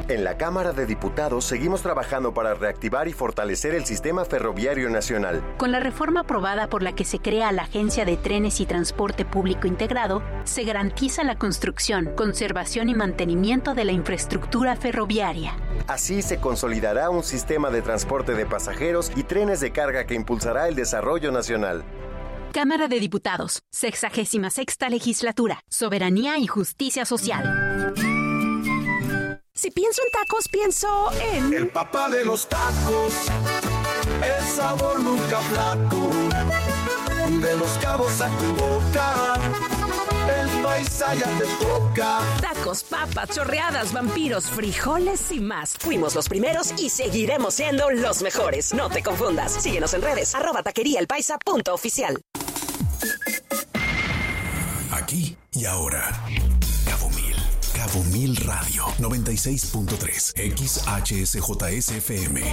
En la Cámara de Diputados seguimos trabajando para reactivar y fortalecer el sistema ferroviario nacional. Con la reforma aprobada por la que se crea la Agencia de Trenes y Transporte Público Integrado, se garantiza la construcción, conservación y mantenimiento de la infraestructura ferroviaria. Así se consolidará un sistema de transporte de pasajeros y trenes de carga que impulsará el desarrollo nacional. Cámara de Diputados, 66ª Legislatura, Soberanía y Justicia Social. Si pienso en tacos, pienso en... El papá de los tacos, el sabor nunca flaco, de Los Cabos a tu boca, el paisa ya te toca. Tacos, papas, chorreadas, vampiros, frijoles y más. Fuimos los primeros y seguiremos siendo los mejores. No te confundas. Síguenos en redes, @taqueriaelpaisa.oficial. Aquí y ahora. Cabo Mil Radio 96.3 XHSJSFM.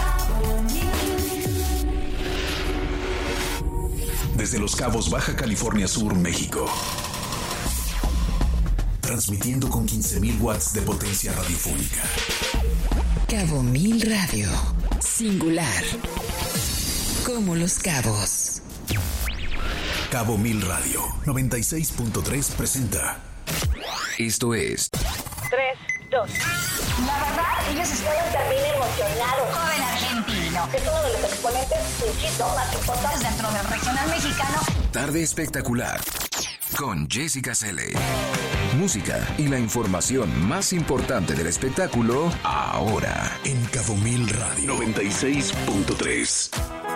Desde Los Cabos, Baja California Sur, México. Transmitiendo con 15,000 watts de potencia radiofónica. Cabo Mil Radio. Singular. Como Los Cabos. Cabo Mil Radio 96.3 presenta. Esto es 3, 2. La verdad, ellos están también emocionados. Joven argentino. Es uno de los exponentes más importantes dentro del regional mexicano. Tarde Espectacular con Jessica Cele. Música y la información más importante del espectáculo ahora en Cabo Mil Radio 96.3.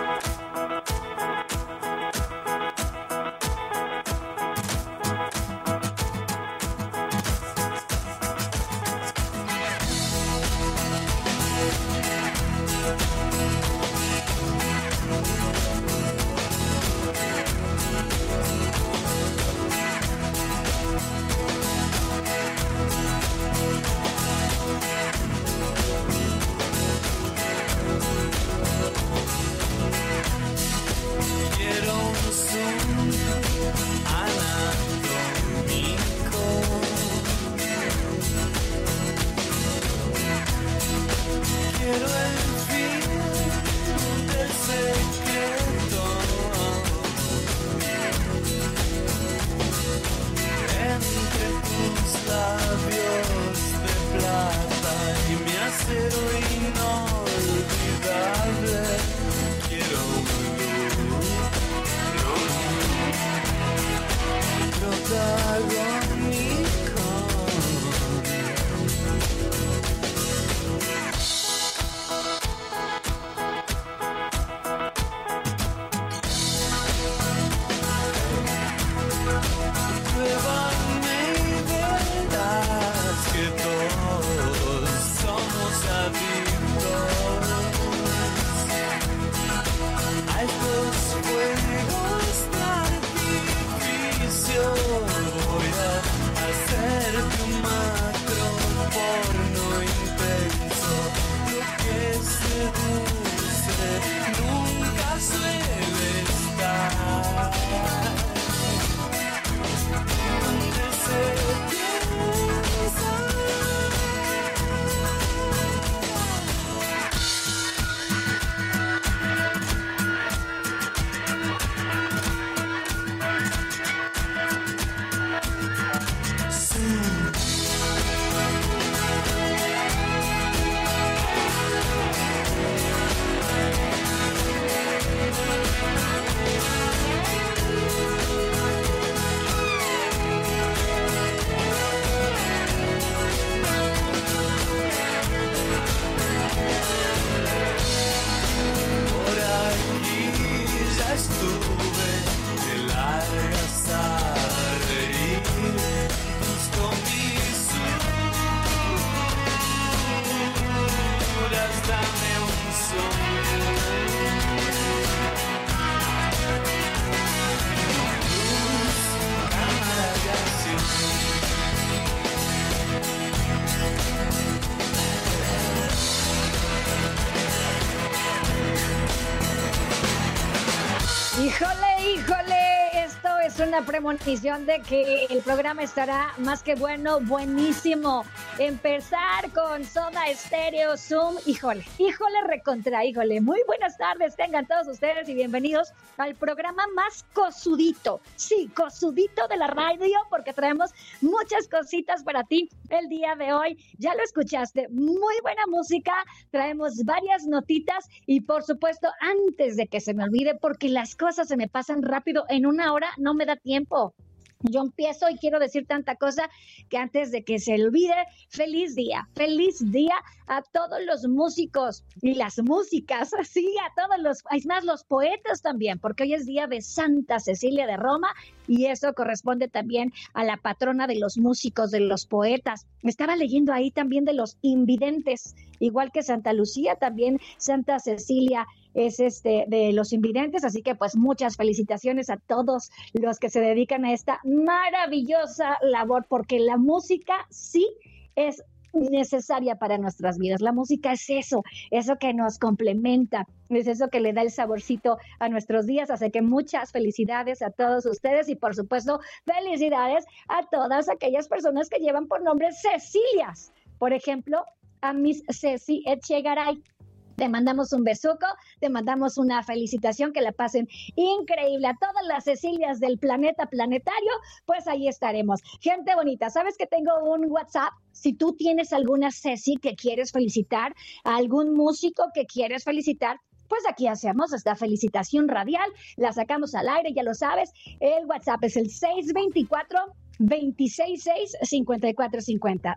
Híjole, esto es una premonición de que el programa estará más que bueno, buenísimo. empezar con Soda Stereo, Zoom, híjole, híjole. Muy buenas tardes, tengan todos ustedes y bienvenidos al programa más cosudito, sí, cosudito de la radio, porque traemos muchas cositas para ti el día de hoy. Ya lo escuchaste, muy buena música, traemos varias notitas y por supuesto, antes de que se me olvide, porque las cosas se me pasan rápido, en una hora no me da tiempo. Yo empiezo y quiero decir tanta cosa que antes de que se olvide, feliz día a todos los músicos y las músicas, sí, a todos los poetas también, porque hoy es día de Santa Cecilia de Roma y eso corresponde también a la patrona de los músicos, de los poetas. Estaba leyendo ahí también de los invidentes, igual que Santa Lucía, también Santa Cecilia es de los invidentes, así que pues muchas felicitaciones a todos los que se dedican a esta maravillosa labor, porque la música sí es necesaria para nuestras vidas. La música es eso que nos complementa, es eso que le da el saborcito a nuestros días, así que muchas felicidades a todos ustedes y por supuesto felicidades a todas aquellas personas que llevan por nombre Cecilias, por ejemplo a Miss Ceci Echegaray. Te mandamos un besuco, te mandamos una felicitación, que la pasen increíble. A todas las Cecilias del planeta planetario, pues ahí estaremos. Gente bonita, ¿sabes que tengo un WhatsApp? Si tú tienes alguna Ceci que quieres felicitar, a algún músico que quieres felicitar, pues aquí hacemos esta felicitación radial, la sacamos al aire, ya lo sabes. El WhatsApp es el 624-266-5450,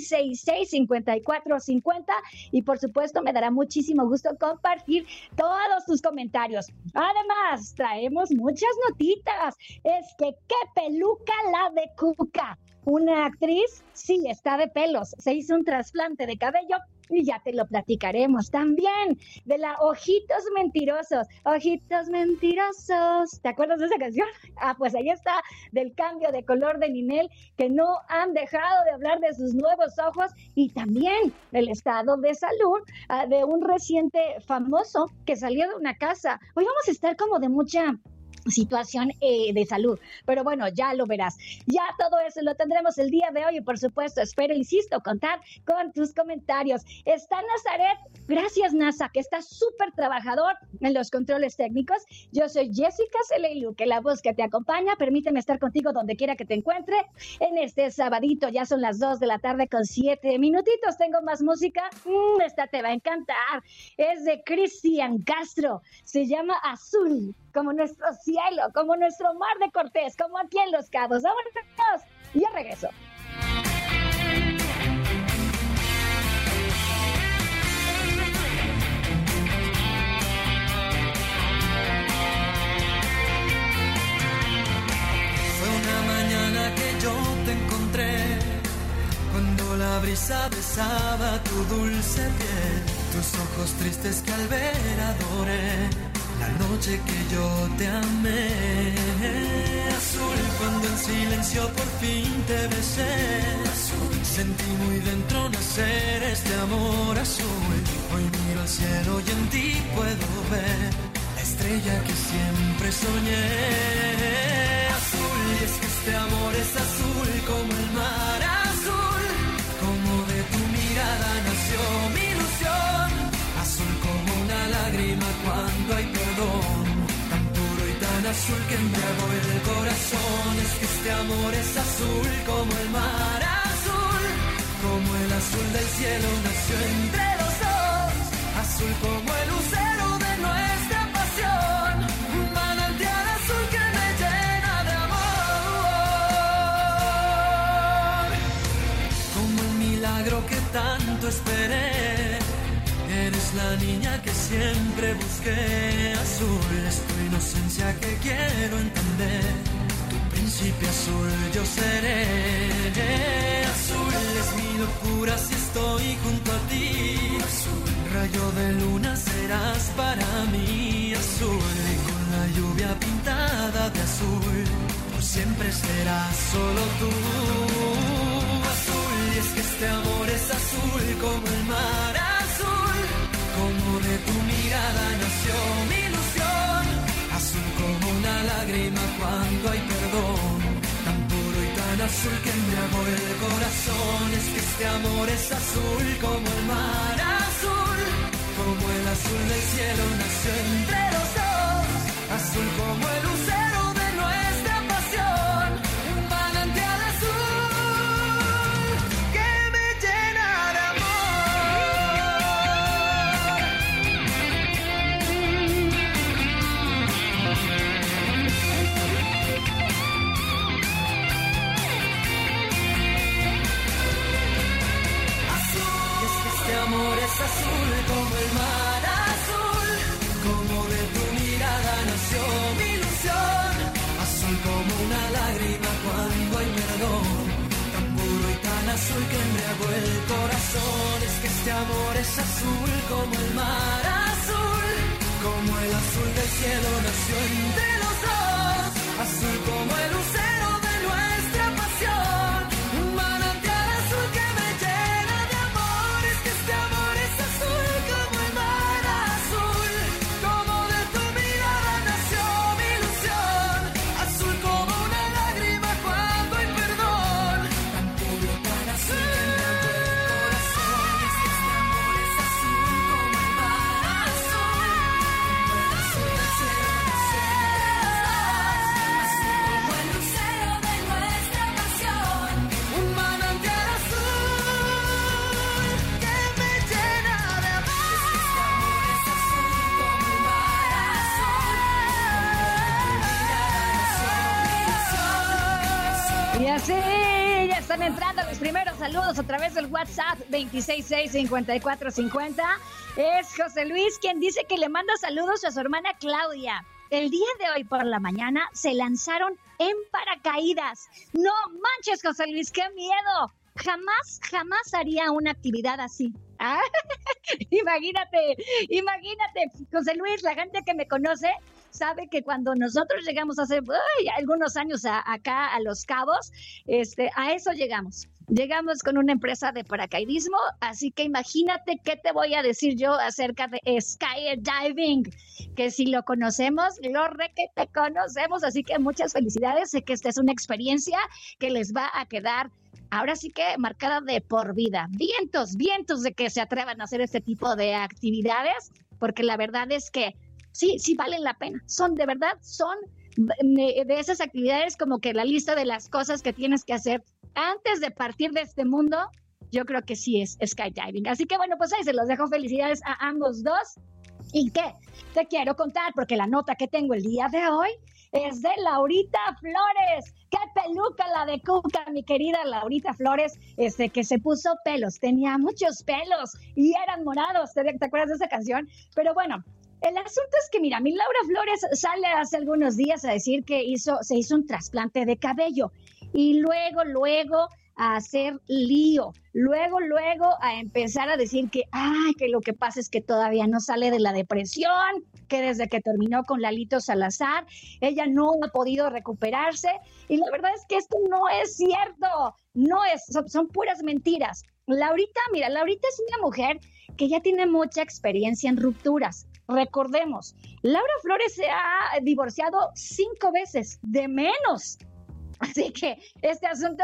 266-5450 y por supuesto me dará muchísimo gusto compartir todos tus comentarios. Además, traemos muchas notitas. Es que qué peluca la de Cuca. Una actriz, sí, está de pelos, se hizo un trasplante de cabello y ya te lo platicaremos también de la Ojitos Mentirosos. Ojitos Mentirosos, ¿te acuerdas de esa canción? Ah, pues ahí está, del cambio de color de Ninel, que no han dejado de hablar de sus nuevos ojos y también del estado de salud de un reciente famoso que salió de una casa. Hoy vamos a estar como de mucha situación de salud, pero bueno, ya lo verás. Ya todo eso lo tendremos el día de hoy y por supuesto espero, insisto, contar con tus comentarios. Está Nazaret, gracias NASA, que está súper trabajador en los controles técnicos. Yo soy Jessica Celeilu, que la voz que te acompaña. Permíteme estar contigo donde quiera que te encuentre en este sabadito. Ya son las 2 de la tarde con 7 minutitos. Tengo más música, esta te va a encantar. Es de Cristian Castro, se llama Azul, como nuestro cielo, como nuestro mar de Cortés, como aquí en Los Cabos. ¡Vámonos! Ya regreso. Fue una mañana que yo te encontré, cuando la brisa besaba tu dulce piel, tus ojos tristes que al ver adoré, la noche que yo te amé. Azul, cuando en silencio por fin te besé. Azul, sentí muy dentro nacer este amor azul. Hoy miro al cielo y en ti puedo ver la estrella que siempre soñé. Azul, y es que este amor es azul como el mar azul, como de tu mirada nació mi ilusión. Azul como una lágrima cuando hay perdón, tan puro y tan azul que embriagó el corazón. Es que este amor es azul como el mar azul, como el azul del cielo nació entre los dos. Azul como el lucero de nuestra pasión, un manantial azul que me llena de amor. Como el milagro que tanto esperé, eres la niña que siempre busqué. Azul es tu inocencia que quiero entender, tu príncipe azul yo seré. Azul es mi locura si estoy junto a ti. Azul, rayo de luna serás para mí. Azul, y con la lluvia pintada de azul, por siempre serás solo tú. Azul, y es que este amor es azul como el mar azul, como de tu mirada nació mi ilusión. Azul como una lágrima cuando hay perdón, tan puro y tan azul que embriagó el corazón. Es que este amor es azul como el mar azul, como el azul del cielo nació entre los dos, azul como el lucero de nuestra pasión, un manantial azul que me llena de amor es azul como el mar azul, como de tu mirada nació mi ilusión, azul como una lágrima cuando hay perdón, tan puro y tan azul que embriagó el corazón. Es que este amor es azul como el mar azul, como el azul del cielo nació entre los dos, azul como el lucero de nuestra pasión, un manantial azul que me llena de amor. Es que este amor es azul como el mar azul, como de tu mirada nació mi ilusión, azul como una lágrima cuando hay perdón, tan puro, tan azul que embriagó el corazón. Es que este amor es azul como el mar azul, como el azul del cielo nació azul como el lucero de nuestra pasión, un manantial azul que me llena de amor. Es que este amor es azul como el mar azul, Y así ya están entrando los primeros saludos a través del WhatsApp 266-5450. Es José Luis quien dice que le manda saludos a su hermana Claudia. El día de hoy por la mañana se lanzaron en paracaídas. No manches, José Luis, qué miedo. Jamás haría una actividad así. Ah, imagínate, José Luis, la gente que me conoce sabe que cuando nosotros llegamos hace algunos años acá a Los Cabos, a eso llegamos. Llegamos con una empresa de paracaidismo, así que imagínate qué te voy a decir yo acerca de skydiving, que si lo conocemos, lo re que te conocemos, así que muchas felicidades, sé que esta es una experiencia que les va a quedar ahora sí que marcada de por vida. Vientos de que se atrevan a hacer este tipo de actividades, porque la verdad es que sí valen la pena, son de esas actividades como que la lista de las cosas que tienes que hacer antes de partir de este mundo, yo creo que sí es skydiving. Así que bueno, pues ahí se los dejo. Felicidades a ambos dos. ¿Y qué? Te quiero contar, porque la nota que tengo el día de hoy es de Laurita Flores. ¡Qué peluca la de Cuca, mi querida Laurita Flores! Que se puso pelos, tenía muchos pelos y eran morados. ¿Te acuerdas de esa canción? Pero bueno, el asunto es que, mira, mi Laura Flores sale hace algunos días a decir que se hizo un trasplante de cabello y luego a hacer lío, luego a empezar a decir que lo que pasa es que todavía no sale de la depresión, que desde que terminó con Lalito Salazar, ella no ha podido recuperarse, y la verdad es que esto no es cierto, son puras mentiras. Laurita es una mujer que ya tiene mucha experiencia en rupturas. Recordemos, Laura Flores se ha divorciado 5 veces, de menos. Así que este asunto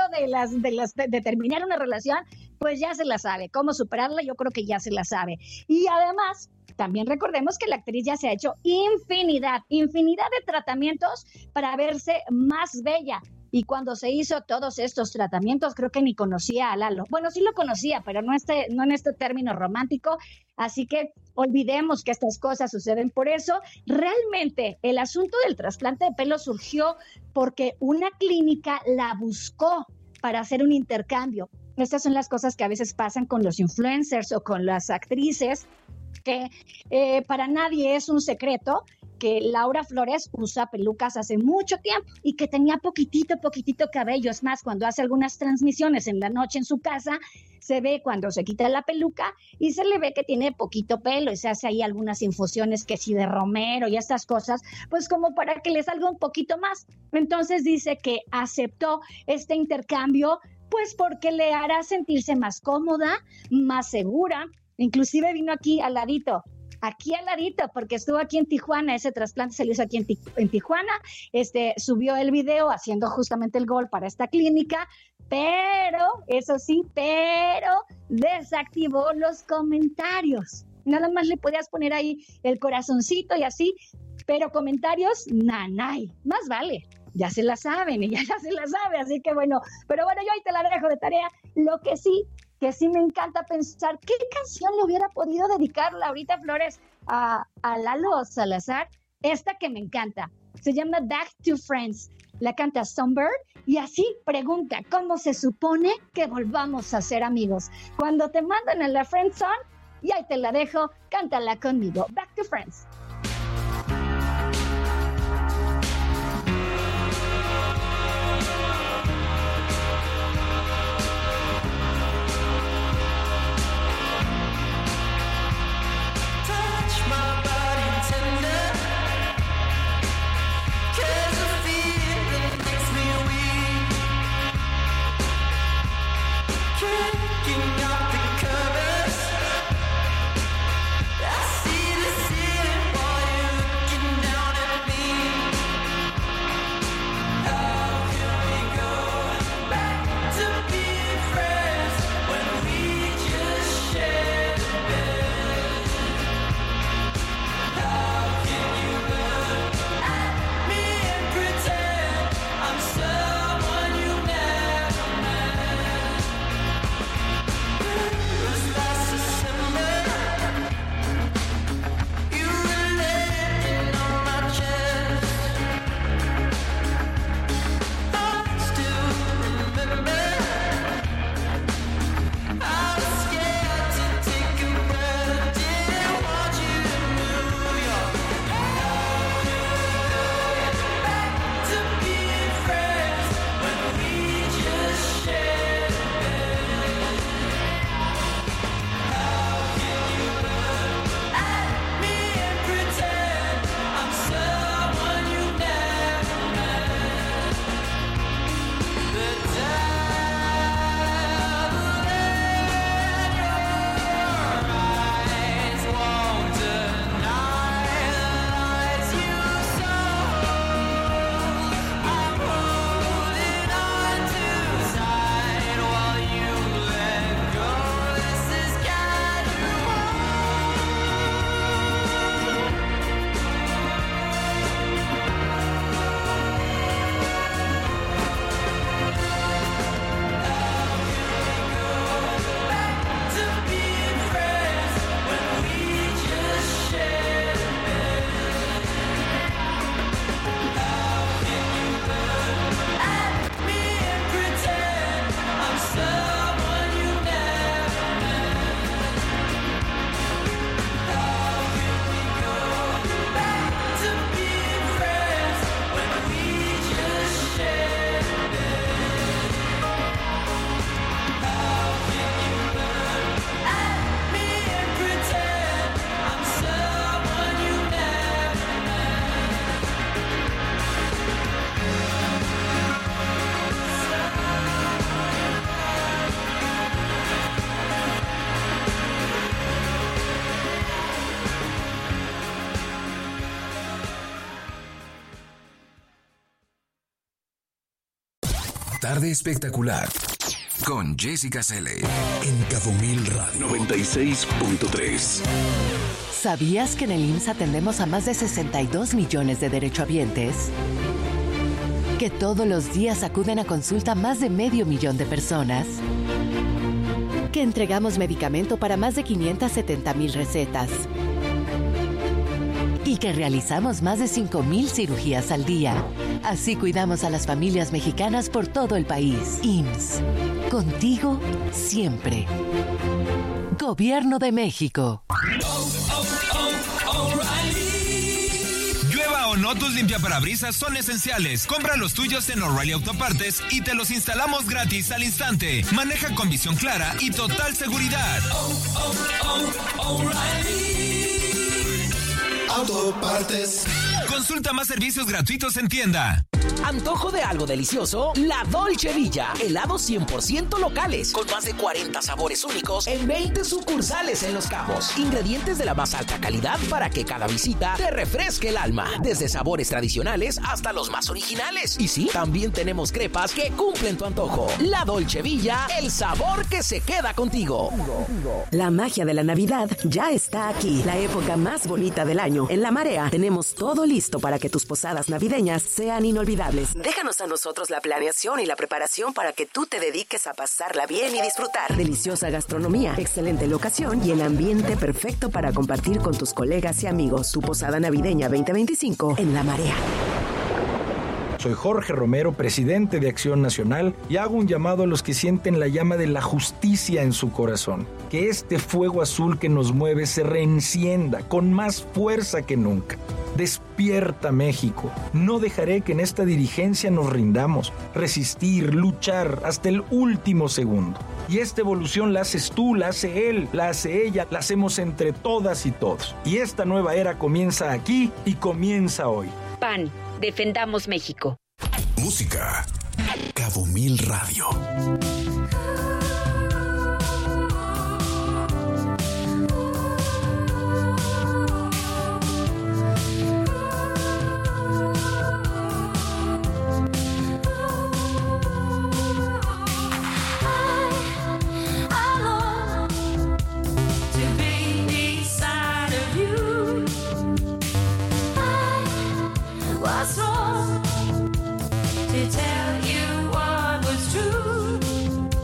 de terminar una relación, pues ya se la sabe. Cómo superarla, yo creo que ya se la sabe. Y además, también recordemos que la actriz ya se ha hecho infinidad de tratamientos para verse más bella. Y cuando se hizo todos estos tratamientos, creo que ni conocía a Lalo. Bueno, sí lo conocía, pero no en este término romántico. Así que olvidemos que estas cosas suceden. Por eso, realmente, el asunto del trasplante de pelo surgió porque una clínica la buscó para hacer un intercambio. Estas son las cosas que a veces pasan con los influencers o con las actrices, que para nadie es un secreto que Laura Flores usa pelucas hace mucho tiempo y que tenía poquitito cabello. Es más, cuando hace algunas transmisiones en la noche en su casa, se ve cuando se quita la peluca y se le ve que tiene poquito pelo y se hace ahí algunas infusiones que sí de romero y estas cosas, pues como para que le salga un poquito más. Entonces dice que aceptó este intercambio pues porque le hará sentirse más cómoda, más segura. Inclusive vino aquí al ladito aquí al ladito, porque estuvo aquí en Tijuana, ese trasplante se lo hizo aquí en Tijuana, subió el video haciendo justamente el gol para esta clínica, pero desactivó los comentarios. Nada más le podías poner ahí el corazoncito y así, pero comentarios, nanay, más vale. Ya se la saben, ella ya se la sabe, así que bueno, pero bueno, yo ahí te la dejo de tarea. Lo que sí me encanta pensar, ¿qué canción le hubiera podido dedicar Laurita Flores a Lalo Salazar? Esta que me encanta, se llama Back to Friends, la canta Songbird, y así pregunta, ¿cómo se supone que volvamos a ser amigos? Cuando te mandan a la friend zone, y ahí te la dejo, cántala conmigo, Back to Friends. Tarde espectacular con Jessica Cele en Cabo Mil Radio 96.3. ¿Sabías que en el IMSS atendemos a más de 62 millones de derechohabientes? ¿Que todos los días acuden a consulta más de 500,000 de personas? ¿Que entregamos medicamento para más de 570,000 recetas? Y que realizamos más de 5,000 cirugías al día. Así cuidamos a las familias mexicanas por todo el país. IMSS. Contigo siempre. Gobierno de México. Llueva o no, tus limpiaparabrisas son esenciales. Compra los tuyos en O'Reilly Autopartes y te los instalamos gratis al instante. Maneja con visión clara y total seguridad. Autopartes. Consulta más servicios gratuitos en tienda. ¿Antojo de algo delicioso? La Dolce Villa. Helados 100% locales, con más de 40 sabores únicos en 20 sucursales en Los Cabos. Ingredientes de la más alta calidad para que cada visita te refresque el alma. Desde sabores tradicionales hasta los más originales. Y sí, también tenemos crepas que cumplen tu antojo. La Dolce Villa, el sabor que se queda contigo. La magia de la Navidad ya está aquí. La época más bonita del año. En La Marea tenemos todo listo para que tus posadas navideñas sean inolvidables. Déjanos a nosotros la planeación y la preparación para que tú te dediques a pasarla bien y disfrutar. Deliciosa gastronomía, excelente locación y el ambiente perfecto para compartir con tus colegas y amigos. Tu posada navideña 2025 en La Marea. Soy Jorge Romero, presidente de Acción Nacional, y hago un llamado a los que sienten la llama de la justicia en su corazón. Que este fuego azul que nos mueve se reencienda con más fuerza que nunca. Despierta, México. No dejaré que en esta dirigencia nos rindamos. Resistir, luchar hasta el último segundo. Y esta evolución la haces tú, la hace él, la hace ella, la hacemos entre todas y todos. Y esta nueva era comienza aquí y comienza hoy. PAN. Defendamos México. Música. Cabo Mil Radio. What's wrong? To tell you what was true.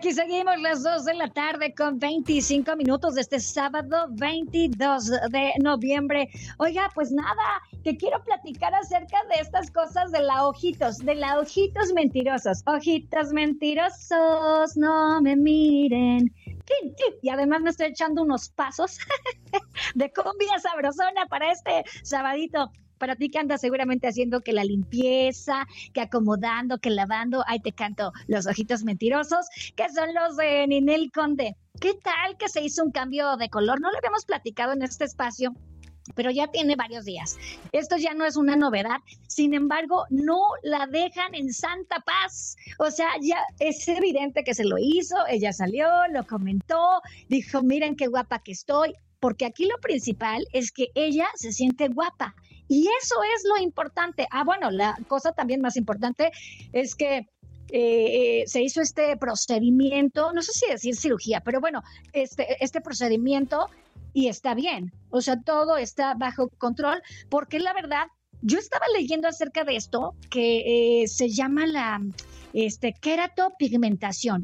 aquí seguimos las 2 de la tarde con 25 minutos de este sábado 22 de noviembre. Oiga, pues nada, que quiero platicar acerca de estas cosas de la ojitos mentirosos. Ojitos mentirosos, no me miren. Y además me estoy echando unos pasos de cumbia sabrosona para este sabadito. Para ti que andas seguramente haciendo que la limpieza, que acomodando, que lavando, ahí te canto los ojitos mentirosos, que son los de Ninel Conde. ¿Qué tal que se hizo un cambio de color? No lo habíamos platicado en este espacio, pero ya tiene varios días. Esto ya no es una novedad. Sin embargo, no la dejan en santa paz. O sea, ya es evidente que se lo hizo. Ella salió, lo comentó, dijo, miren qué guapa que estoy. Porque aquí lo principal es que ella se siente guapa. Y eso es lo importante. Bueno, la cosa también más importante es que se hizo este procedimiento, no sé si decir cirugía, pero bueno, este procedimiento y está bien. O sea, todo está bajo control, porque la verdad, yo estaba leyendo acerca de esto, que se llama la queratopigmentación.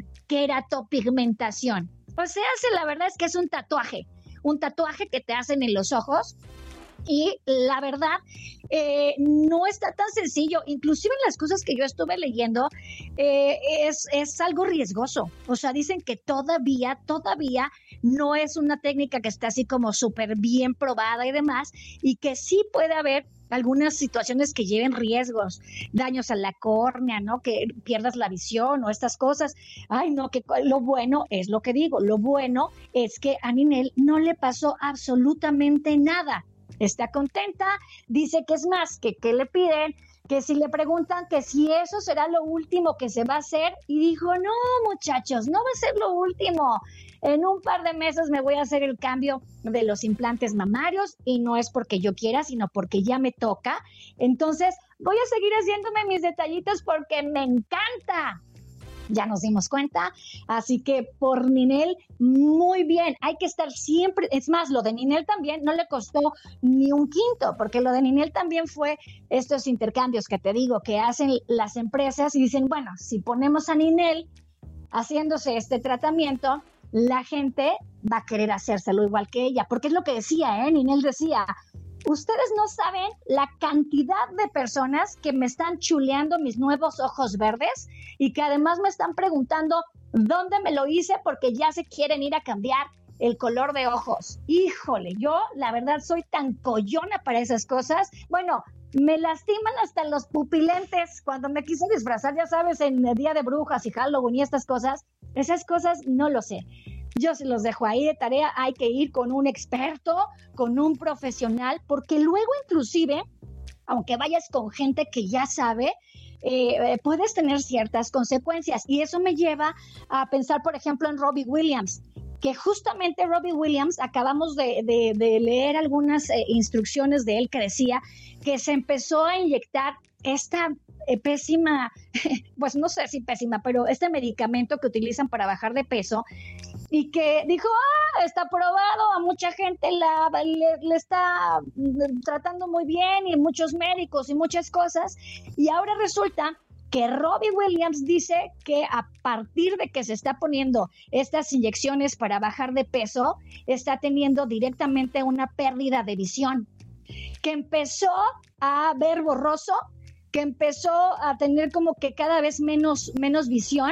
O sea, la verdad es que es un tatuaje que te hacen en los ojos. Y la verdad, no está tan sencillo. Inclusive en las cosas que yo estuve leyendo, es algo riesgoso. O sea, dicen que todavía no es una técnica que está así como súper bien probada y demás, y que sí puede haber algunas situaciones que lleven riesgos, daños a la córnea, ¿no? Que pierdas la visión o estas cosas. Ay, no, que lo bueno es lo que digo. Lo bueno es que a Ninel no le pasó absolutamente nada. Está contenta, dice que es más, que le piden, que si le preguntan que si eso será lo último que se va a hacer, y dijo, no muchachos, no va a ser lo último, en un par de meses me voy a hacer el cambio de los implantes mamarios, y no es porque yo quiera, sino porque ya me toca, entonces voy a seguir haciéndome mis detallitos porque me encanta. Ya nos dimos cuenta, así que por Ninel, muy bien, hay que estar siempre, es más, lo de Ninel también no le costó ni un quinto, porque lo de Ninel también fue estos intercambios que te digo, que hacen las empresas y dicen, bueno, si ponemos a Ninel haciéndose este tratamiento, la gente va a querer hacérselo igual que ella, porque es lo que decía, Ninel decía, ustedes no saben la cantidad de personas que me están chuleando mis nuevos ojos verdes y que además me están preguntando dónde me lo hice porque ya se quieren ir a cambiar el color de ojos. Híjole, yo la verdad soy tan collona para esas cosas. Bueno, me lastiman hasta los pupilentes cuando me quise disfrazar, ya sabes, en el Día de Brujas y Halloween y estas cosas. Esas cosas no lo sé. Yo se los dejo ahí de tarea, hay que ir con un experto, con un profesional, porque luego inclusive, aunque vayas con gente que ya sabe, puedes tener ciertas consecuencias. Y eso me lleva a pensar, por ejemplo, en Robbie Williams, que justamente Robbie Williams, acabamos de leer algunas instrucciones de él que decía que se empezó a inyectar esta pésima, pues no sé si pésima, pero este medicamento que utilizan para bajar de peso, y que dijo, está probado, a mucha gente le está tratando muy bien, y muchos médicos y muchas cosas, y ahora resulta que Robbie Williams dice que a partir de que se está poniendo estas inyecciones para bajar de peso, está teniendo directamente una pérdida de visión, que empezó a ver borroso, que empezó a tener como que cada vez menos visión,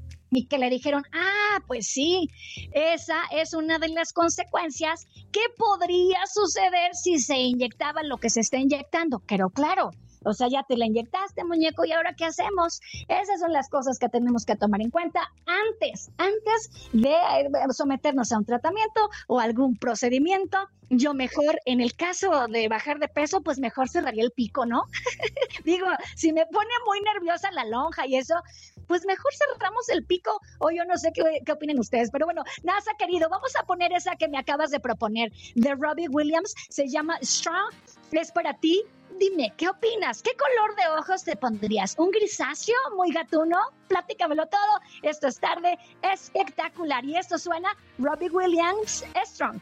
y que le dijeron, pues sí, esa es una de las consecuencias que podría suceder si se inyectaba lo que se está inyectando. Pero claro, o sea, ya te la inyectaste, muñeco, ¿y ahora qué hacemos? Esas son las cosas que tenemos que tomar en cuenta antes de someternos a un tratamiento o algún procedimiento. Yo mejor, en el caso de bajar de peso, pues mejor cerraría el pico, ¿no? Digo, si me pone muy nerviosa la lonja y eso, pues mejor cerramos el pico, o yo no sé qué opinen ustedes, pero bueno, NASA querido, vamos a poner esa que me acabas de proponer, de Robbie Williams, se llama Strong, es para ti. Dime, ¿qué opinas? ¿Qué color de ojos te pondrías? ¿Un grisáceo muy gatuno? Platícamelo todo. Esto es tarde espectacular. Y esto suena Robbie Williams, Strong.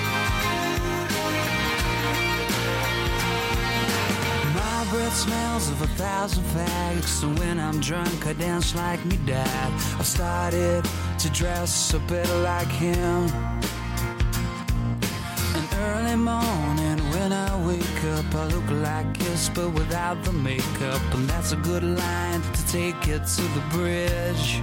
My breath smells of of 1,000 fags. So when I'm drunk, I dance like me dad. I've started to dress a bit like him. An early morning when I wake up, I look like this, but without the makeup. And that's a good line to take it to the bridge.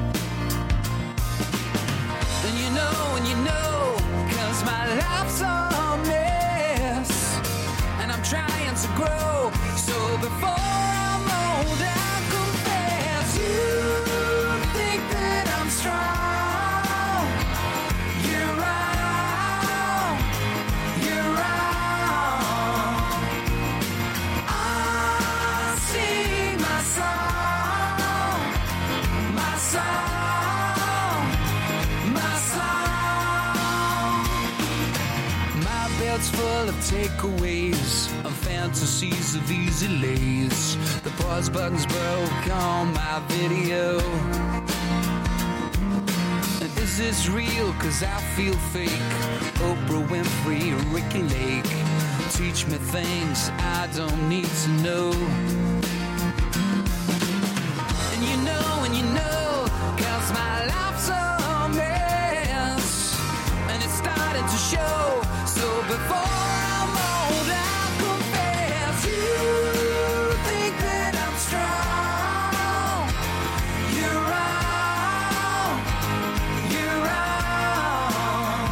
And you know, 'cause my life's a mess. And I'm trying to grow, so before I'm old, I confess. You think that I'm strong. You're wrong. You're wrong. I sing my song. My song. My song. My bed's full of takeaways, of fantasies of easy lays. The pause button's broke on my video. And is this real? 'Cause I feel fake. Oprah Winfrey, Ricky Lake, teach me things I don't need to know. And you know, 'cause my life's a mess. And it's starting to show, so before I'm old, I confess. You think that I'm strong. You're wrong. You're wrong.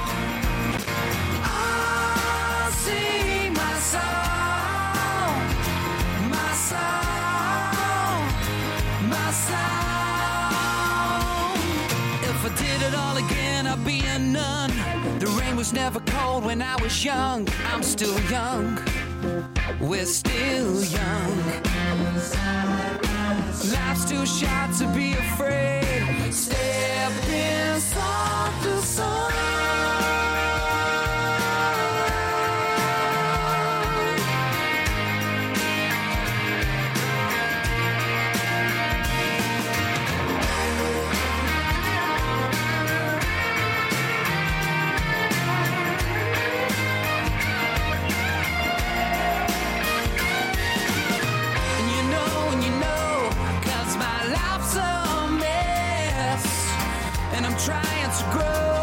I sing my song. My song. My song. If I did it all again, I'd be a nun. The rain was never cold when I was young. I'm still young. We're still young. Life's too short to be afraid. Step inside the sun. And you know, 'cause my life's a mess. And I'm trying to grow.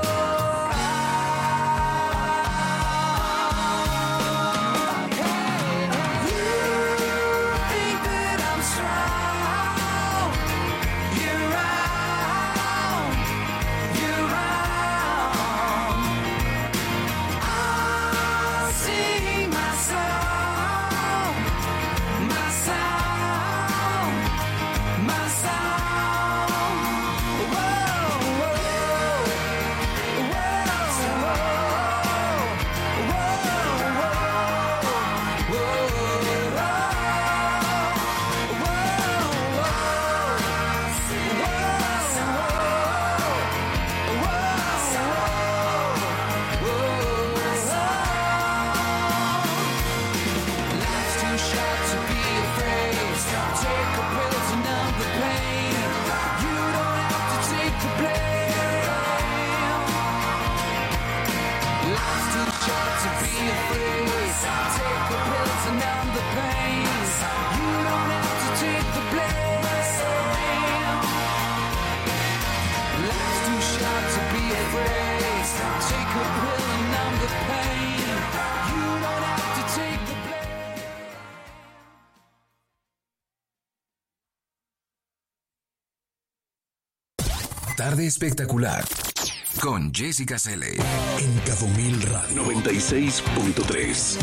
Tarde espectacular con Jessica Cele en Cabo Mil Radio 96.3.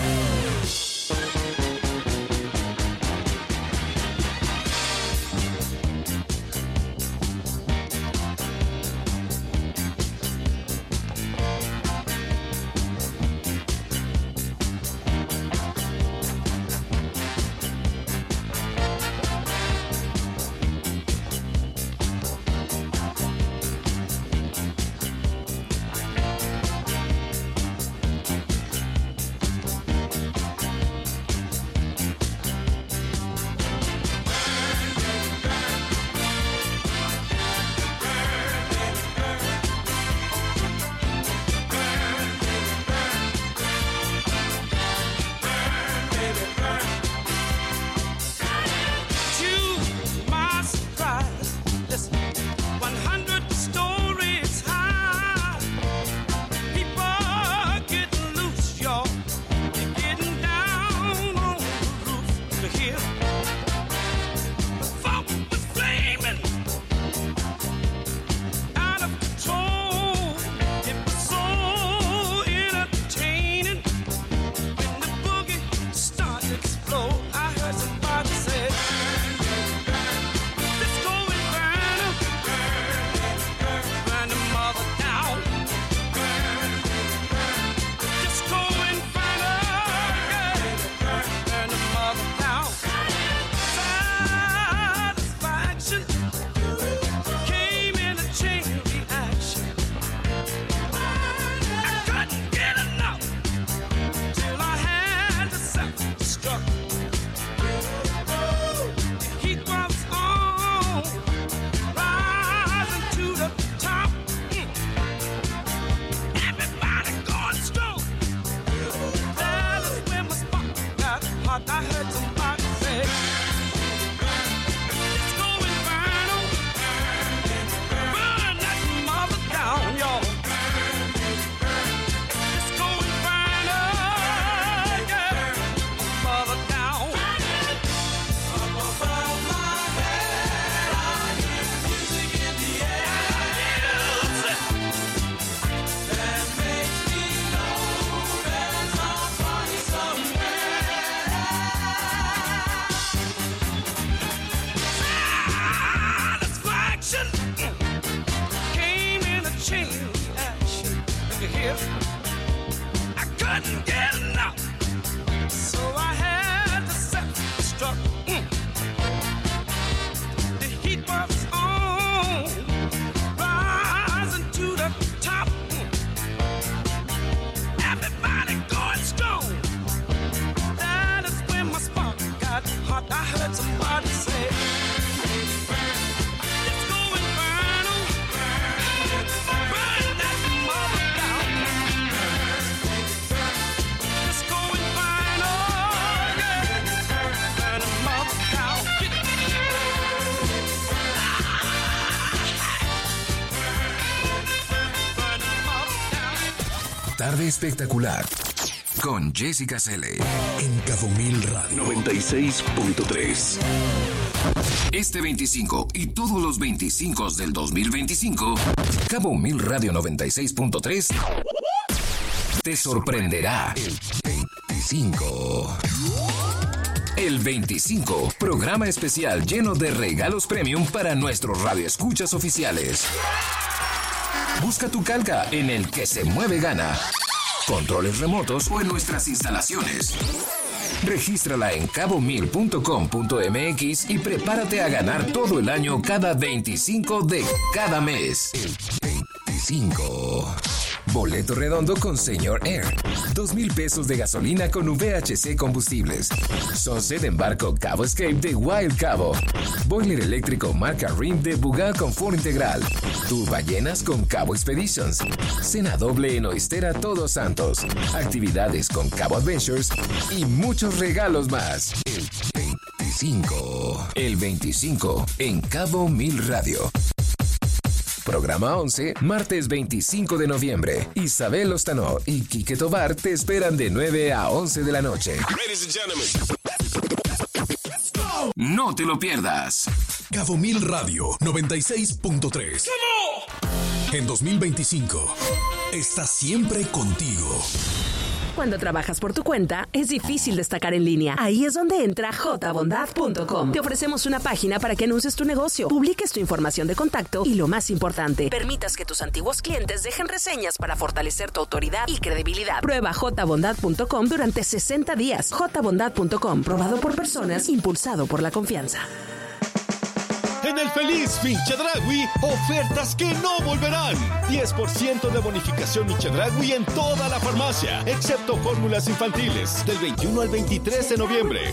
fire. I couldn't get enough, so I had to self-destruct. The heat was on, rising to the top. Everybody going strong. That is when my spark got hot. I heard somebody say, let's go and burn 'em. Burn that mother down. Let's go and burn 'em, yeah. Burn the mother down. Burn the mother down. Tarde espectacular con Jessica Cele en Cabo Mil Radio 96.3. Este 25 y todos los 25 del 2025, Cabo Mil Radio 96.3 te sorprenderá. El 25, programa especial lleno de regalos premium para nuestros radioescuchas oficiales. Busca tu calca en El que se mueve gana, controles remotos o en nuestras instalaciones. Regístrala en cabomil.com.mx y prepárate a ganar todo el año cada 25 de cada mes. El 25. Boleto redondo con Señor Air. 2,000 pesos de gasolina con VHC Combustibles. Sunset en barco Cabo Escape de Wild Cabo. Boiler eléctrico marca RIM de Bugal Confort Integral. Tour Ballenas con Cabo Expeditions. Cena doble en Oistera Todos Santos. Actividades con Cabo Adventures y muchos regalos más. El 25. El 25 en Cabo Mil Radio. Programa 11, martes 25 de noviembre. Isabel Ostanó y Quique Tobar te esperan de 9 a 11 de la noche. No te lo pierdas. Cabo Mil Radio 96.3. En 2025, está siempre contigo. Cuando trabajas por tu cuenta, es difícil destacar en línea. Ahí es donde entra jbondad.com. Te ofrecemos una página para que anuncies tu negocio, publiques tu información de contacto y, lo más importante, permitas que tus antiguos clientes dejen reseñas para fortalecer tu autoridad y credibilidad. Prueba jbondad.com durante 60 días. jbondad.com, probado por personas, impulsado por la confianza. En el Feliz Fin Chedraui, ofertas que no volverán. 10% de bonificación Chedraui en toda la farmacia, excepto fórmulas infantiles, del 21 al 23 de noviembre.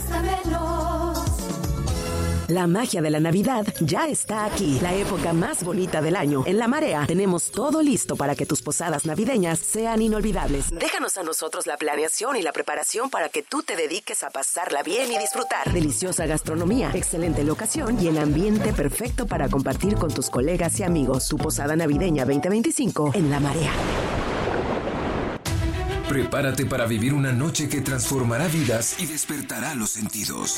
La magia de la Navidad ya está aquí. La época más bonita del año. En La Marea tenemos todo listo para que tus posadas navideñas sean inolvidables. Déjanos a nosotros la planeación y la preparación para que tú te dediques a pasarla bien y disfrutar. Deliciosa gastronomía, excelente locación y el ambiente perfecto para compartir con tus colegas y amigos. Tu posada navideña 2025 en La Marea. Prepárate para vivir una noche que transformará vidas y despertará los sentidos.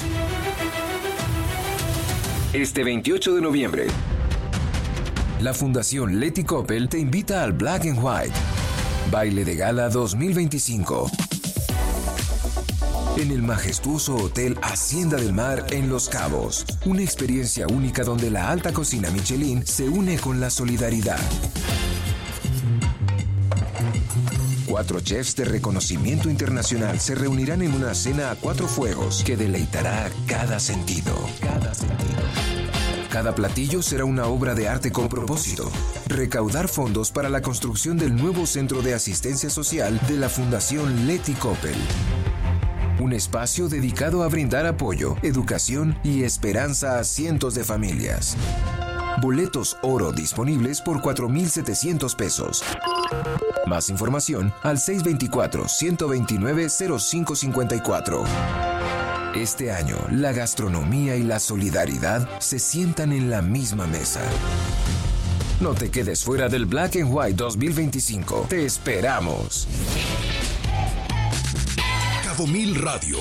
Este 28 de noviembre, la Fundación Leti Koppel te invita al Black and White Baile de Gala 2025 en el majestuoso Hotel Hacienda del Mar en Los Cabos. Una experiencia única donde la alta cocina Michelin se une con la solidaridad. 4 chefs de reconocimiento internacional se reunirán en una cena a 4 fuegos que deleitará cada sentido. Cada platillo será una obra de arte con propósito: recaudar fondos para la construcción del nuevo centro de asistencia social de la Fundación Leti Koppel. Un espacio dedicado a brindar apoyo, educación y esperanza a cientos de familias. Boletos oro disponibles por 4,700 pesos. Más información al 624-129-0554. Este año, la gastronomía y la solidaridad se sientan en la misma mesa. No te quedes fuera del Black and White 2025. Te esperamos. Cabo Mil Radio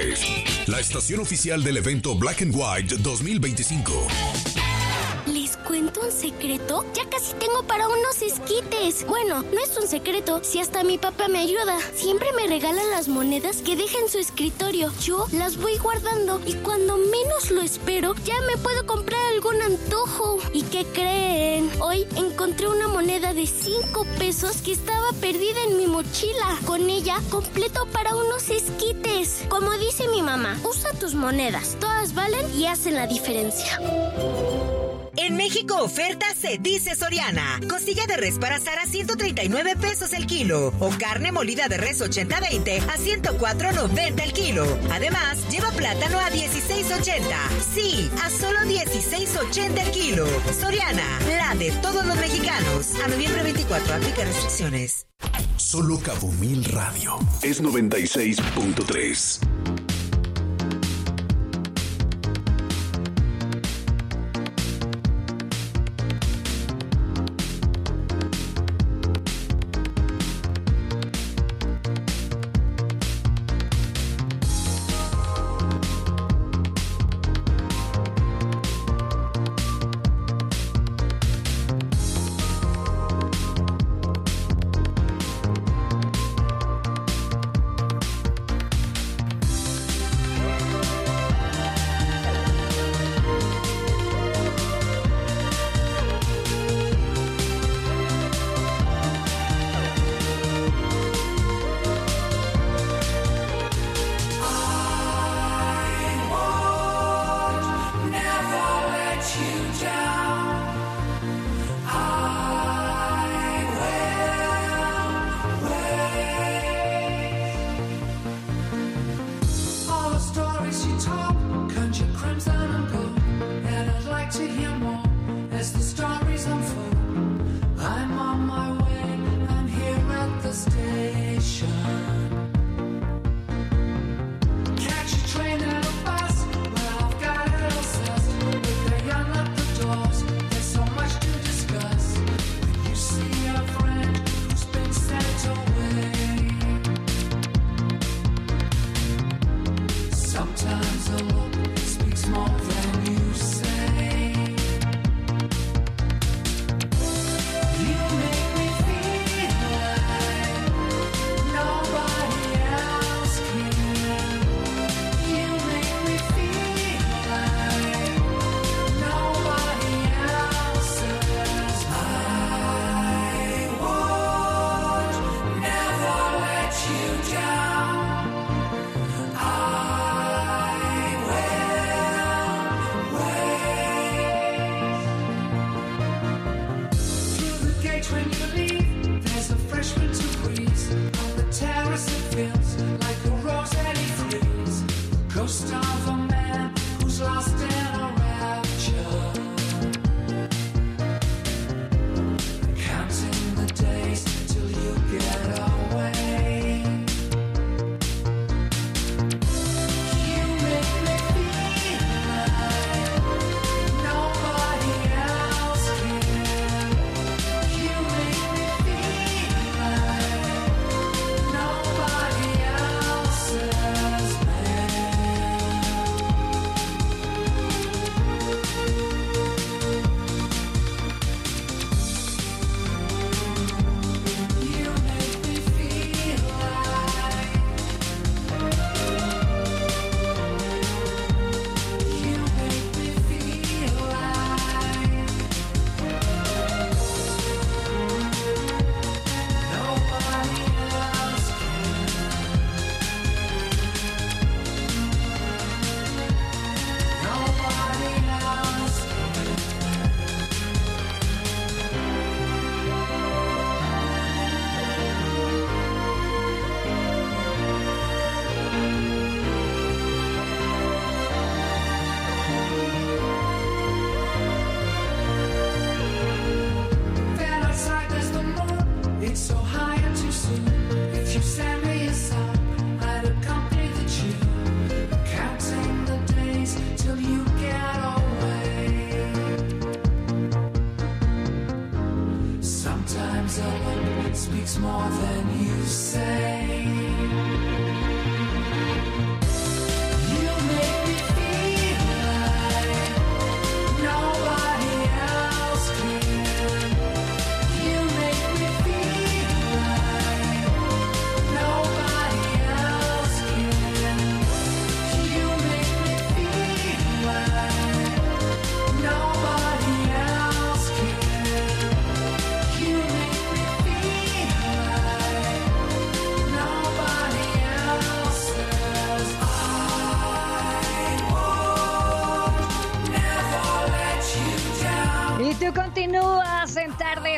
96.3. La estación oficial del evento Black and White 2025. Les cuento cuento un secreto? Ya casi tengo para unos esquites. Bueno, no es un secreto, si hasta mi papá me ayuda. Siempre me regalan las monedas que deja en su escritorio. Yo las voy guardando y cuando menos lo espero, ya me puedo comprar algún antojo. ¿Y qué creen? Hoy encontré una moneda de 5 pesos que estaba perdida en mi mochila. Con ella completo para unos esquites. Como dice mi mamá, usa tus monedas. Todas valen y hacen la diferencia. En México oferta se dice Soriana. Costilla de res para asar a 139 pesos el kilo. O carne molida de res 80-20 a 104.90 el kilo. Además, lleva plátano a 16.80. Sí, a solo 16.80 el kilo. Soriana, la de todos los mexicanos. A noviembre 24, aplica restricciones. Solo Cabo Mil Radio es 96.3.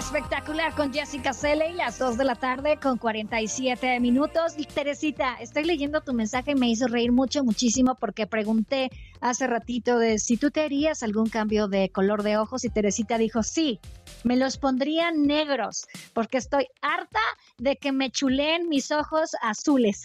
Espectacular con Jessica Cele, las 2 de la tarde con 47 minutos. Y Teresita, estoy leyendo tu mensaje y me hizo reír muchísimo porque pregunté hace ratito de si tú te harías algún cambio de color de ojos y Teresita dijo sí, me los pondría negros porque estoy harta de que me chuleen mis ojos azules.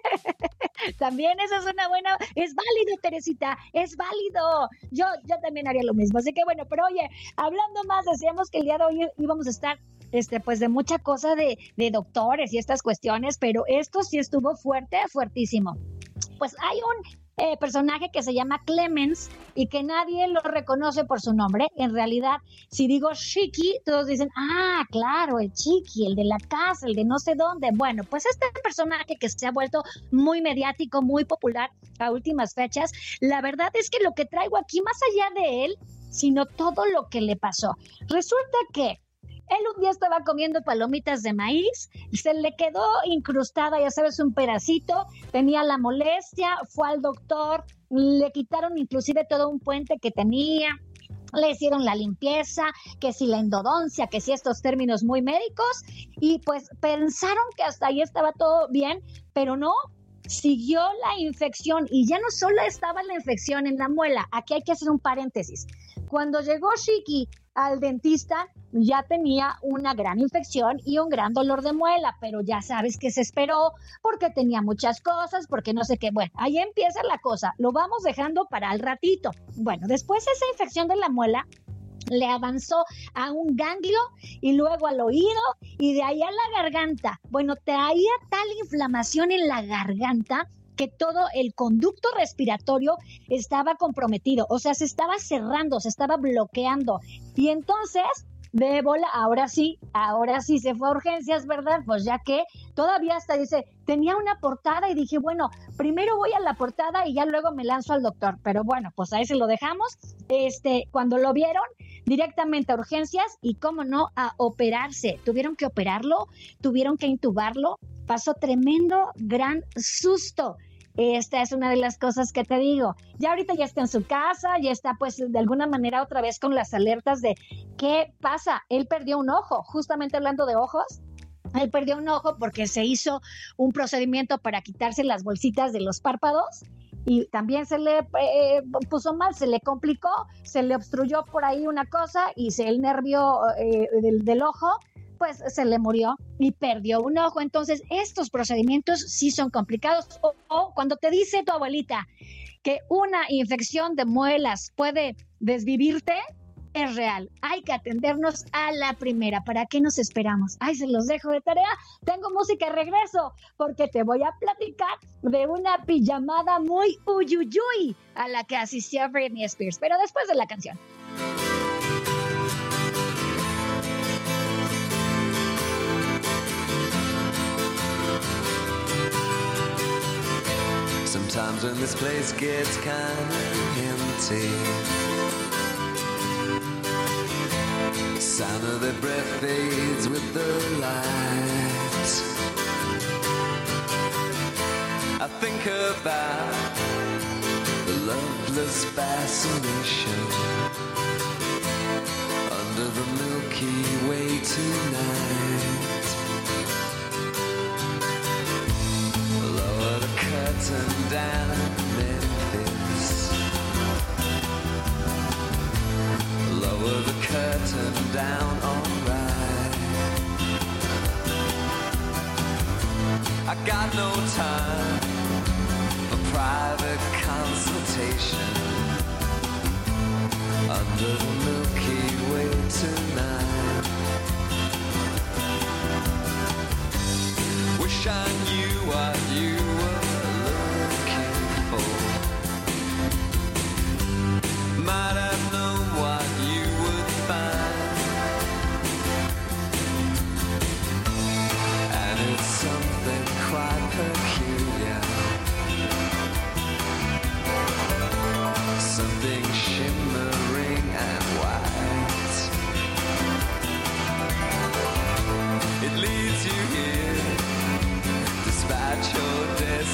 También esa es una buena, es válido, Teresita, es válido. Yo también haría lo mismo. Así que bueno, pero oye, hablando más, decíamos que el día de hoy íbamos a estar pues de mucha cosa de doctores y estas cuestiones, pero esto sí estuvo fuertísimo. Pues hay un personaje que se llama Clemens y que nadie lo reconoce por su nombre. En realidad, si digo Chiqui, todos dicen, claro, el Chiqui, el de la casa, el de no sé dónde. Bueno, pues este personaje que se ha vuelto muy mediático, muy popular a últimas fechas, la verdad es que lo que traigo aquí, más allá de él, sino todo lo que le pasó. Resulta que él un día estaba comiendo palomitas de maíz, se le quedó incrustada, ya sabes, un pedacito, tenía la molestia, fue al doctor, le quitaron inclusive todo un puente que tenía, le hicieron la limpieza, que si la endodoncia, que si estos términos muy médicos, y pues pensaron que hasta ahí estaba todo bien, pero no. Siguió la infección y ya no solo estaba la infección en la muela, aquí hay que hacer un paréntesis. Cuando llegó Chiqui al dentista ya tenía una gran infección y un gran dolor de muela, pero ya sabes que se esperó porque tenía muchas cosas, porque no sé qué. Bueno, ahí empieza la cosa, lo vamos dejando para el ratito. Bueno, después esa infección de la muela le avanzó a un ganglio y luego al oído y de ahí a la garganta. Bueno, traía tal inflamación en la garganta que todo el conducto respiratorio estaba comprometido, o sea, se estaba cerrando, se estaba bloqueando. Y entonces, de bola, ahora sí se fue a urgencias, ¿verdad? Pues ya que todavía hasta dice, tenía una portada y dije, bueno, primero voy a la portada y ya luego me lanzo al doctor. Pero bueno, pues ahí se lo dejamos. Cuando lo vieron, directamente a urgencias y, cómo no, a operarse. Tuvieron que operarlo, tuvieron que intubarlo. Pasó tremendo, gran susto. Esta es una de las cosas que te digo. Ya ahorita ya está en su casa, ya está pues de alguna manera otra vez con las alertas de ¿qué pasa? Él perdió un ojo, justamente hablando de ojos. Él perdió un ojo porque se hizo un procedimiento para quitarse las bolsitas de los párpados y también se le puso mal, se le complicó, se le obstruyó por ahí una cosa y el nervio del ojo pues se le murió y perdió un ojo. Entonces estos procedimientos sí son complicados. O cuando te dice tu abuelita que una infección de muelas puede desvivirte, es real. Hay que atendernos a la primera. ¿Para qué nos esperamos? Ay, se los dejo de tarea. Tengo música y regreso porque te voy a platicar de una pijamada muy uyuyuy a la que asistió Britney Spears, pero después de la canción. Sometimes when this place gets kinda empty, sound of their breath fades with the light. I think about the loveless fascination under the Milky Way tonight. Lower the curtain down in Memphis, lower the curtain down, alright. I got no time for private consultation under the Milky Way tonight. Wish I knew what you were looking for. Might have known what you would find. And it's something quite peculiar, something shimmering and white. It leads you here despite your destination.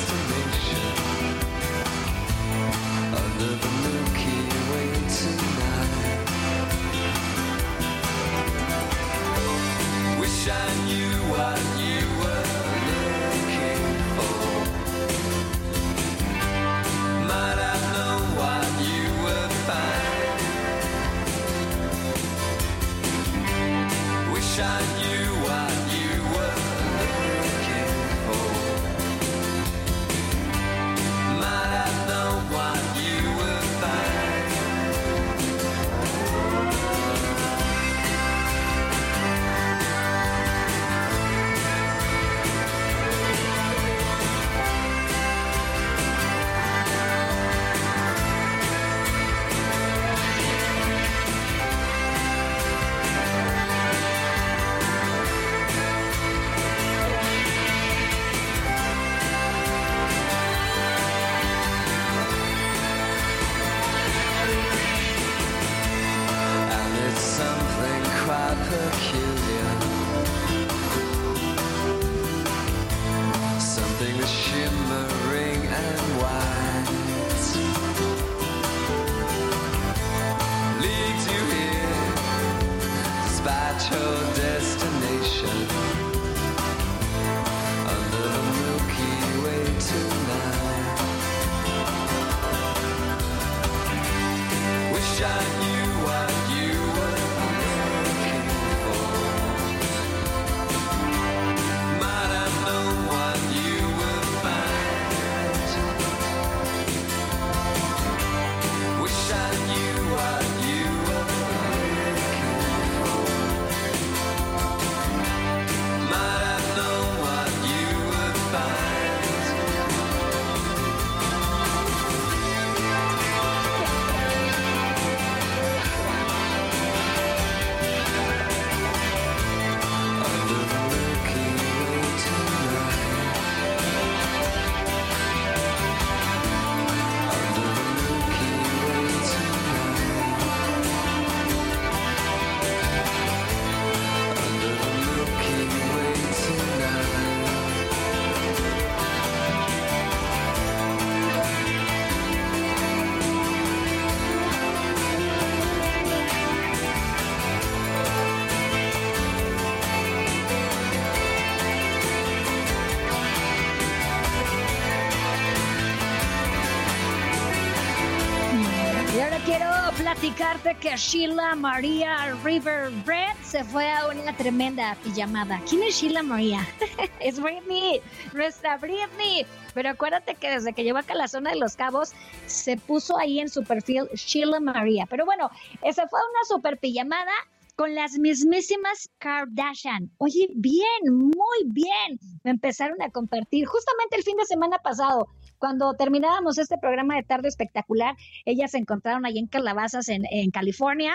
platicarte que Sheila María River Brett se fue a una tremenda pijamada. ¿Quién es Sheila María? Es Britney, nuestra Britney. Pero acuérdate que desde que llegó acá a la zona de Los Cabos, se puso ahí en su perfil Sheila María. Pero bueno, se fue a una super pijamada con las mismísimas Kardashian. Oye, bien, muy bien. Me empezaron a compartir justamente el fin de semana pasado. Cuando terminábamos este programa de Tarde Espectacular, ellas se encontraron ahí en Calabazas, en California,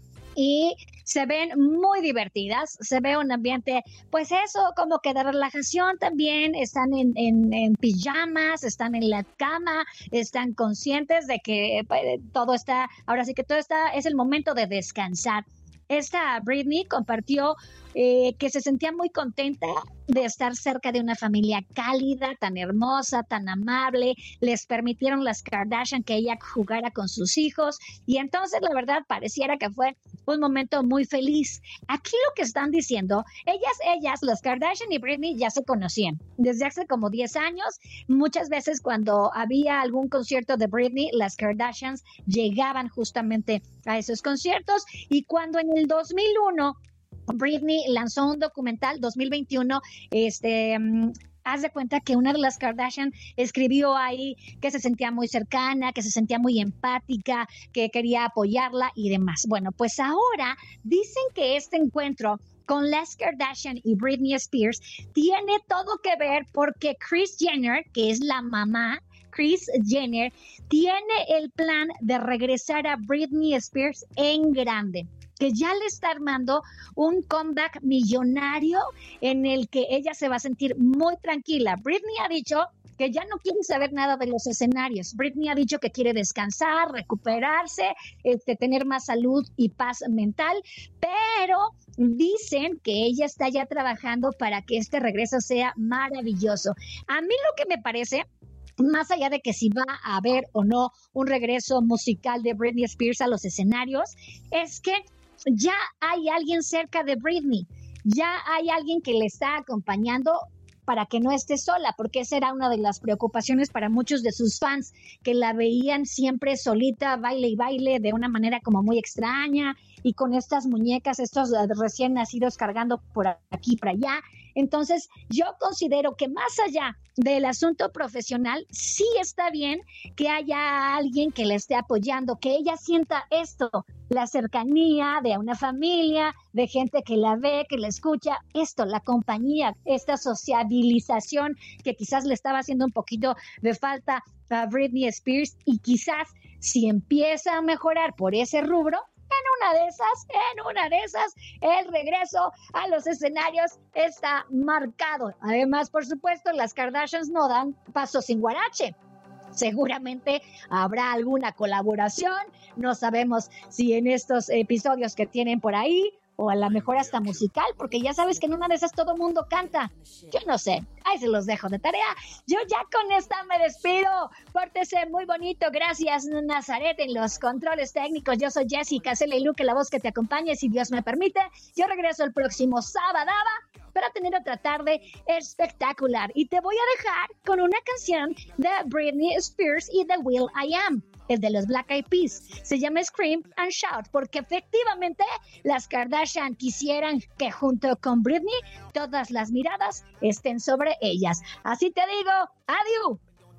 y se ven muy divertidas, se ve un ambiente, pues eso, como que de relajación también, están en pijamas, están en la cama, están conscientes de que todo está, ahora sí que todo está, es el momento de descansar. Esta Britney compartió que se sentía muy contenta de estar cerca de una familia cálida, tan hermosa, tan amable. Les permitieron las Kardashian que ella jugara con sus hijos y entonces la verdad pareciera que fue un momento muy feliz. Aquí lo que están diciendo, ellas, las Kardashian y Britney ya se conocían desde hace como 10 años. Muchas veces cuando había algún concierto de Britney, las Kardashians llegaban justamente a esos conciertos y cuando en el 2001 Britney lanzó un documental, 2021, haz de cuenta que una de las Kardashian escribió ahí que se sentía muy cercana, que se sentía muy empática, que quería apoyarla y demás. Bueno, pues ahora dicen que este encuentro con las Kardashian y Britney Spears tiene todo que ver porque Kris Jenner, que es la mamá, Kris Jenner, tiene el plan de regresar a Britney Spears en grande, que ya le está armando un comeback millonario en el que ella se va a sentir muy tranquila. Britney ha dicho que ya no quiere saber nada de los escenarios. Britney ha dicho que quiere descansar, recuperarse, tener más salud y paz mental, pero dicen que ella está ya trabajando para que este regreso sea maravilloso. A mí lo que me parece, más allá de que si va a haber o no un regreso musical de Britney Spears a los escenarios, es que ya hay alguien cerca de Britney, ya hay alguien que le está acompañando para que no esté sola, porque esa era una de las preocupaciones para muchos de sus fans, que la veían siempre solita, baile y baile, de una manera como muy extraña, y con estas muñecas, estos recién nacidos cargando por aquí y por allá. Entonces, yo considero que más allá del asunto profesional, sí está bien que haya alguien que le esté apoyando, que ella sienta esto, la cercanía de una familia, de gente que la ve, que la escucha, esto, la compañía, esta sociabilización que quizás le estaba haciendo un poquito de falta a Britney Spears, y quizás si empieza a mejorar por ese rubro, en una de esas, el regreso a los escenarios está marcado. Además, por supuesto, las Kardashians no dan paso sin guarache. Seguramente habrá alguna colaboración. No sabemos si en estos episodios que tienen por ahí, o a lo mejor hasta musical, porque ya sabes que en una de esas todo mundo canta. Yo no sé, ahí se los dejo de tarea. Yo ya con esta me despido. Pórtese muy bonito. Gracias, Nazaret, en los controles técnicos. Yo soy Jessica Cele y Luque, la voz que te acompañe, si Dios me permite. Yo regreso el próximo sábado para tener otra tarde espectacular. Y te voy a dejar con una canción de Britney Spears y de Will I Am, el de los Black Eyed Peas. Se llama Scream and Shout, porque efectivamente las Kardashian quisieran que junto con Britney todas las miradas estén sobre ellas. Así te digo, adiós.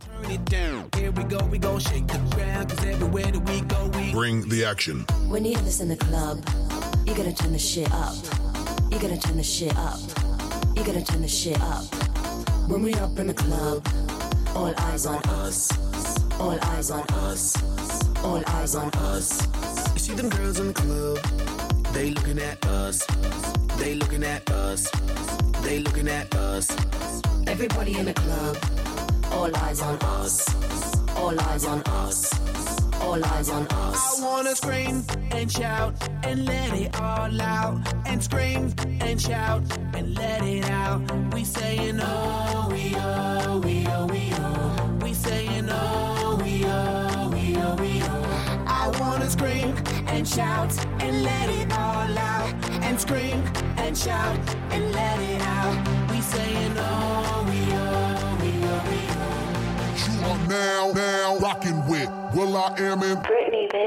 Bring the action. When you have this in the club, you gotta turn the shit up. You gotta turn the shit up. You gotta turn the shit up. When we up in the club, all eyes on us. All eyes on us. All eyes on us. You see them girls in the club, they looking at us. They looking at us. They looking at us. Everybody in the club, all eyes on us. All eyes on us. All eyes on us. I wanna scream and shout and let it all out. And scream and shout and let it out. We saying oh, we oh, we oh, we oh. We saying oh, we oh, we oh, we oh. I wanna scream and shout and let it all out. And scream and shout and let it out. We saying oh, we oh, we oh, we oh. You are now rocking with Will I Am in Britney.